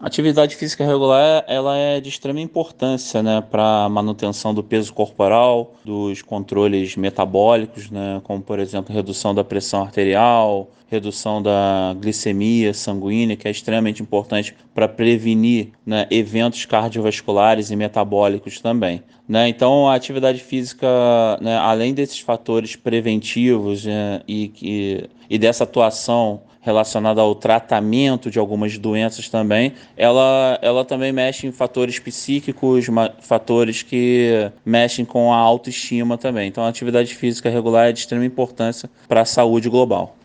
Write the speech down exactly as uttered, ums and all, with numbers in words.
A atividade física regular, ela é de extrema importância, né, para a manutenção do peso corporal, dos controles metabólicos, né, como por exemplo redução da pressão arterial, redução da glicemia sanguínea, que é extremamente importante para prevenir, né, eventos cardiovasculares e metabólicos também, né? Então, a atividade física, né, além desses fatores preventivos, né, e, que, e dessa atuação relacionada ao tratamento de algumas doenças também, ela, ela também mexe em fatores psíquicos, ma- fatores que mexem com a autoestima também. Então, a atividade física regular é de extrema importância para a saúde global.